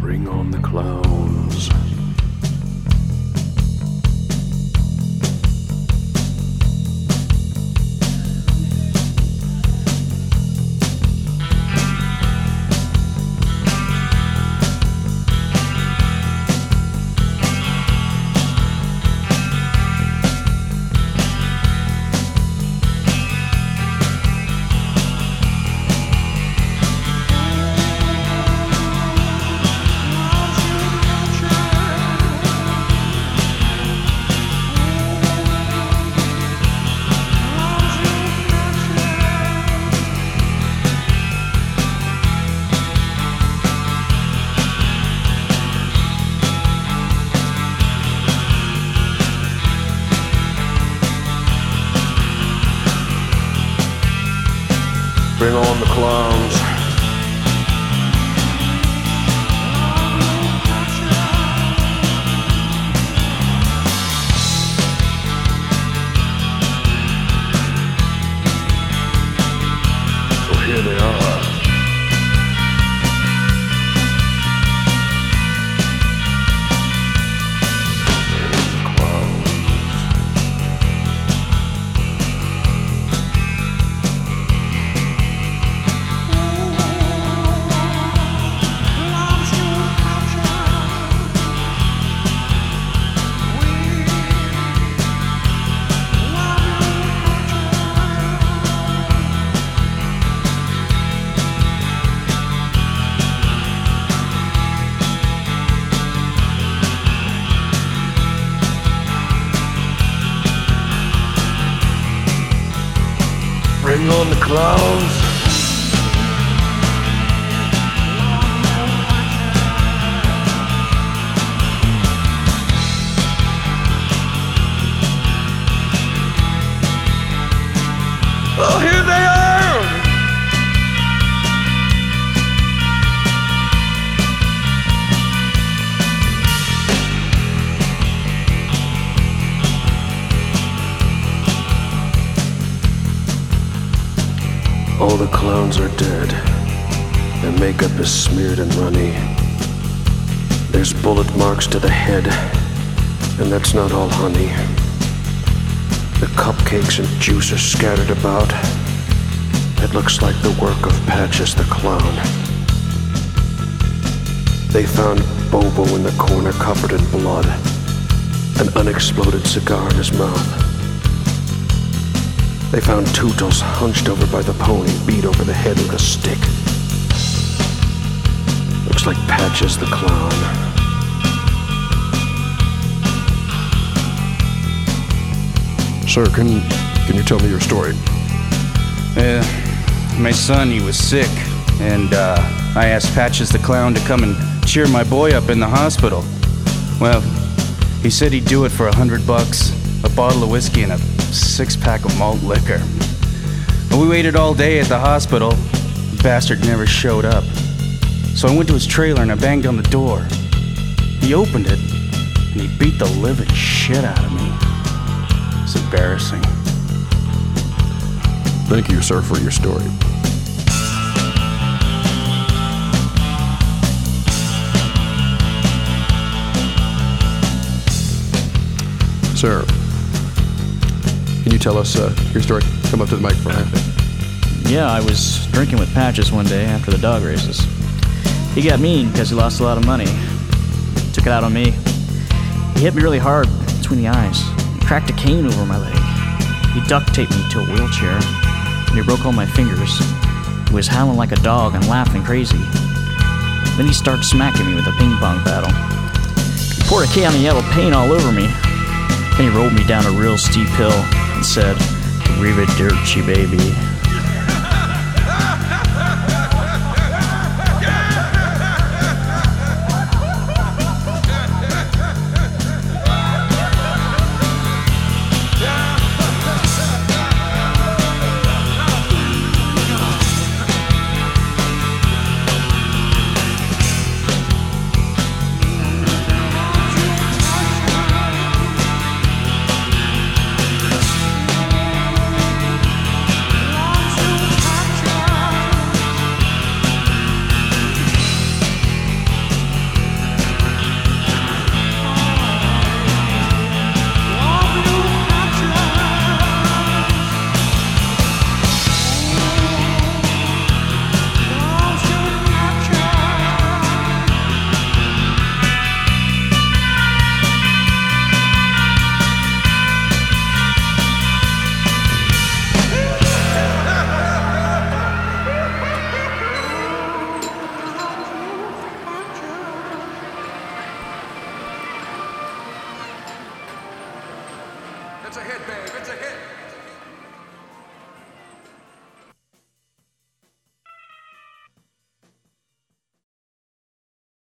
Bring on the clowns. Bring on the clowns. So here they are. Bring on the clowns. Oh, here they are! All the clowns are dead. Their makeup is smeared and runny. There's bullet marks to the head, and that's not all honey. The cupcakes and juice are scattered about. It looks like the work of Patches the Clown. They found Bobo in the corner covered in blood, an unexploded cigar in his mouth. They found Tootles hunched over by the pony, beat over the head with a stick. Looks like Patches the Clown. Sir, can you tell me your story? My son, he was sick, and I asked Patches the Clown to come and cheer my boy up in the hospital. Well, he said he'd do it for $100, a bottle of whiskey and a 6-pack of malt liquor. And we waited all day at the hospital. The bastard never showed up. So I went to his trailer and I banged on the door. He opened it, and he beat the living shit out of me. It's embarrassing. Thank you, sir, for your story. Sir, can you tell us your story? Come up to the microphone. Yeah, I was drinking with Patches one day after the dog races. He got mean because he lost a lot of money. Took it out on me. He hit me really hard between the eyes. He cracked a cane over my leg. He duct taped me to a wheelchair. And he broke all my fingers. He was howling like a dog and laughing crazy. Then he started smacking me with a ping pong paddle. He poured a can of yellow paint all over me. Then he rolled me down a real steep hill and said, "Arrivederci, baby." a hit, babe. It's a hit.